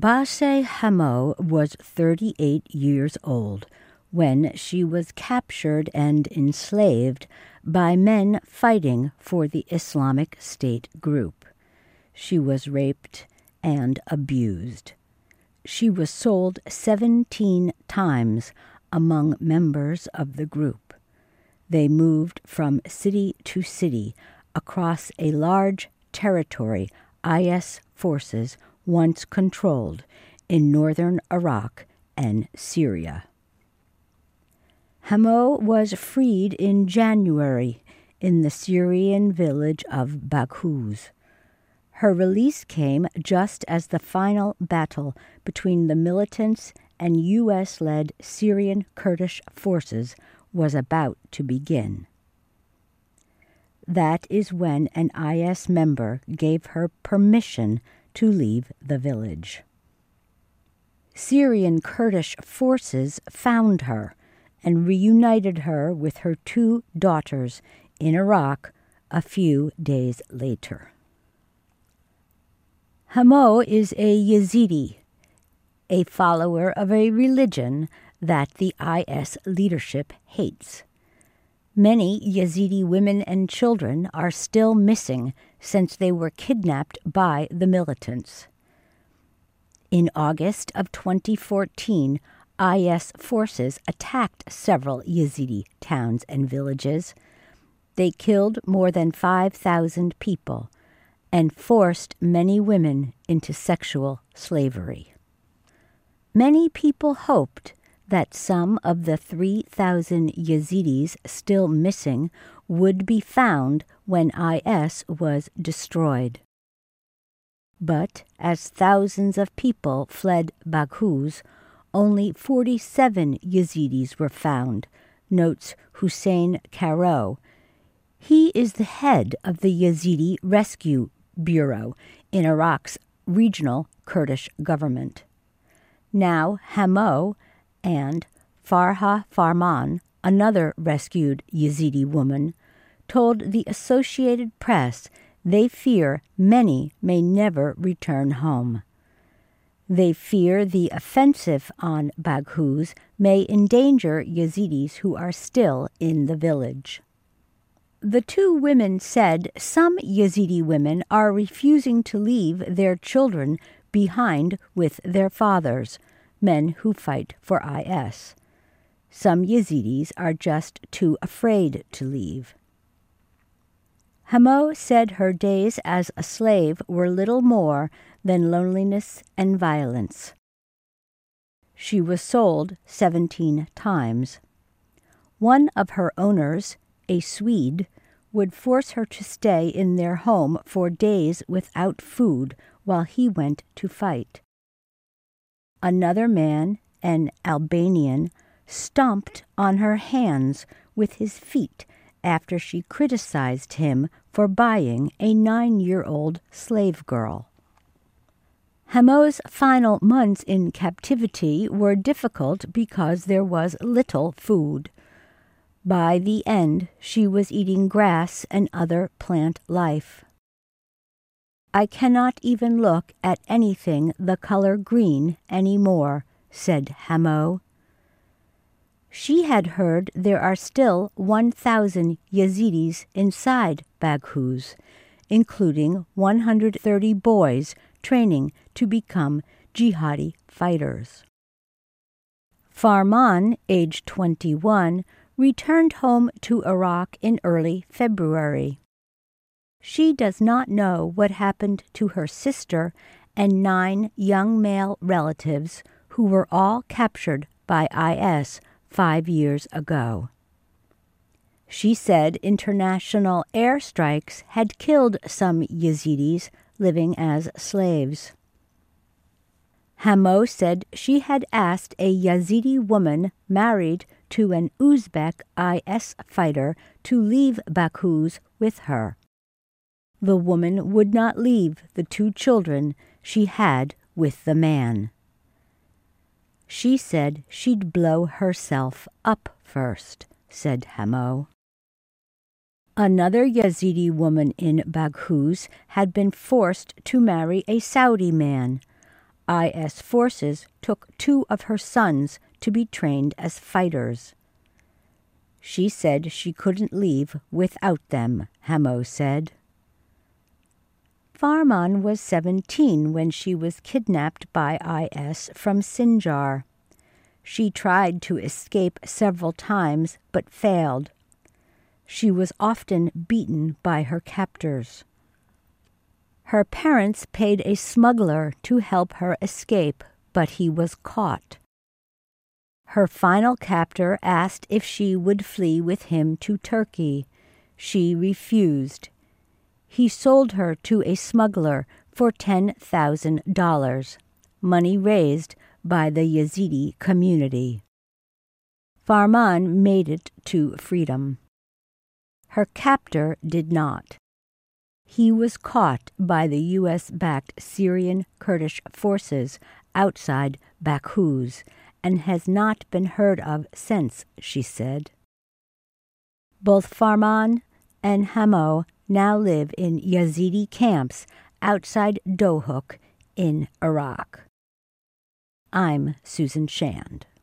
Bashe Hamo was 38 years old when she was captured and enslaved by men fighting for the Islamic State group. She was raped and abused. She was sold 17 times among members of the group. They moved from city to city across a large territory IS forces once controlled in northern Iraq and Syria. Hamo was freed in January in the Syrian village of Baghouz. Her release came just as the final battle between the militants and U.S.-led Syrian Kurdish forces was about to begin. That is when an IS member gave her permission to leave the village. Syrian Kurdish forces found her and reunited her with her 2 daughters in Iraq a few days later. Hamo is a Yazidi, a follower of a religion that the IS leadership hates. Many Yazidi women and children are still missing since they were kidnapped by the militants. In August of 2014, IS forces attacked several Yazidi towns and villages. They killed more than 5,000 people and forced many women into sexual slavery. Many people hoped that some of the 3,000 Yazidis still missing would be found when IS was destroyed. But as thousands of people fled Baghouz, only 47 Yazidis were found, notes Hussein Karo. He is the head of the Yazidi Rescue Bureau in Iraq's regional Kurdish government. Now Hamo and Farha Farman, another rescued Yazidi woman, told the Associated Press they fear many may never return home. They fear the offensive on Baghouz may endanger Yazidis who are still in the village. The 2 women said some Yazidi women are refusing to leave their children behind with their fathers, men who fight for IS. Some Yazidis are just too afraid to leave. Hamo said her days as a slave were little more than loneliness and violence. She was sold 17 times. One of her owners, a Swede, would force her to stay in their home for days without food while he went to fight. Another man, an Albanian, stomped on her hands with his feet after she criticized him for buying a 9-year-old slave girl. Hamo's final months in captivity were difficult because there was little food. By the end, she was eating grass and other plant life. "I cannot even look at anything the color green anymore," said Hamo. She had heard there are still 1,000 Yazidis inside Baghouz, including 130 boys training to become jihadi fighters. Farman, age 21, returned home to Iraq in early February. She does not know what happened to her sister and 9 young male relatives who were all captured by IS 5 years ago. She said international airstrikes had killed some Yazidis living as slaves. Hamo said she had asked a Yazidi woman married to an Uzbek IS fighter to leave Baghouz with her. The woman would not leave the 2 children she had with the man. She said she'd blow herself up first, said Hamo. Another Yazidi woman in Baghouz had been forced to marry a Saudi man. IS forces took 2 of her sons to be trained as fighters. She said she couldn't leave without them, Hamo said. Farman was 17 when she was kidnapped by IS from Sinjar. She tried to escape several times but failed. She was often beaten by her captors. Her parents paid a smuggler to help her escape, but he was caught. Her final captor asked if she would flee with him to Turkey. She refused. He sold her to a smuggler for $10,000, money raised by the Yazidi community. Farman made it to freedom. Her captor did not. He was caught by the U.S.-backed Syrian Kurdish forces outside Baghuz and has not been heard of since, she said. Both Farman and Hamo now live in Yazidi camps outside Dohuk in Iraq. I'm Susan Shand.